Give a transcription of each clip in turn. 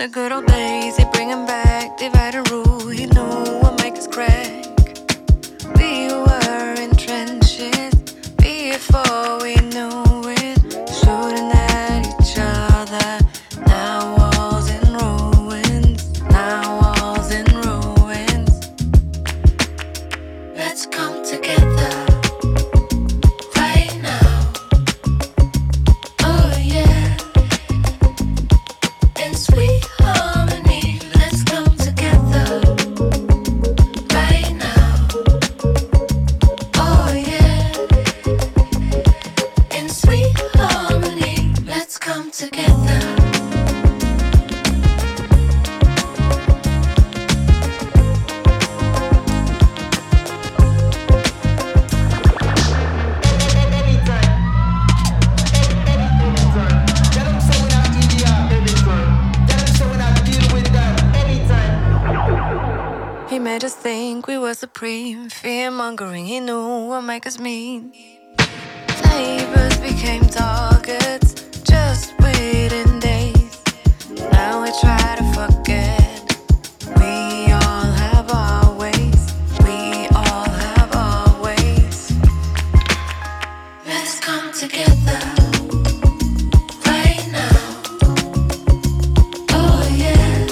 The good old days, they bring him back. Divide and rule, he knew what make us crack. We were in trenches before we knew it. Shooting at each other. Now walls in ruins. Now walls in ruins. Let's come together right now. Oh yeah. In sweet harmony. Let's come together right now. Oh yeah. In sweet harmony. Let's come together. He made us think we were supreme. Fear mongering, he knew what make us mean. Neighbors became targets just within days. Now we try to forget. We all have our ways. We all have our ways. Let's come together right now. Oh yeah.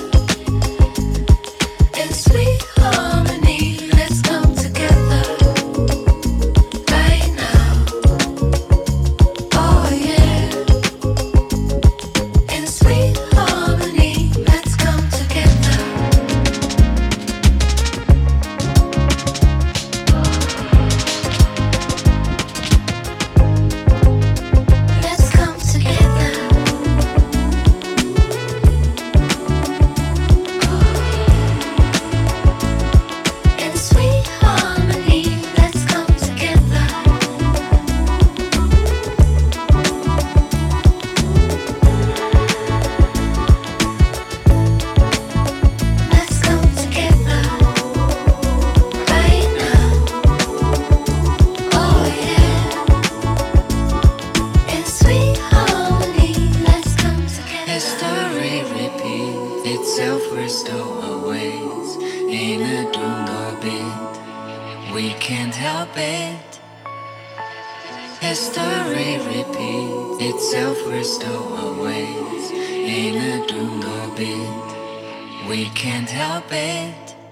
In sweet harmony. Let's come together right now. Oh yeah. In sweet harmony. Let's come together. Let's come together. In sweet harmony. Let's come together. Let's come together right now. Oh yeah. In sweet harmony. Let's come together. History repeats itself, we're stowaways in a doomed orbit. We can't help it. History repeats itself, we're stowaways in a doomed orbit. We can't help it.